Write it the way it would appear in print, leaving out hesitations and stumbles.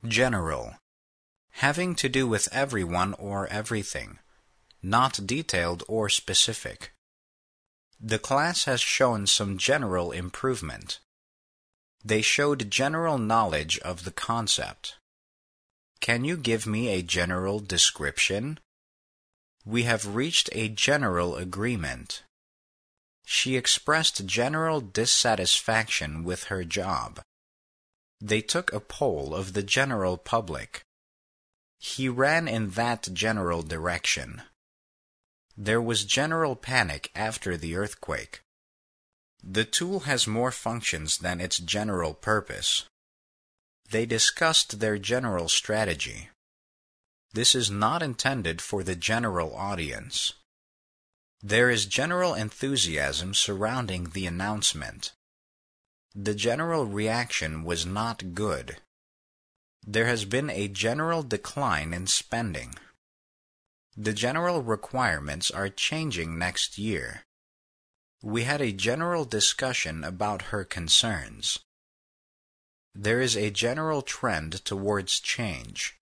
General. Having to do with everyone or everything, not detailed or specific. The class has shown some general improvement. They showed general knowledge of the concept. Can you give me a general description? We have reached a general agreement. She expressed general dissatisfaction with her job. They took a poll of the general public. He ran in that general direction. There was general panic after the earthquake. The tool has more functions than its general purpose. They discussed their general strategy. This is not intended for the general audience. There is general enthusiasm surrounding the announcement. The general reaction was not good. There has been a general decline in spending. The general requirements are changing next year. We had a general discussion about her concerns. There is a general trend towards change.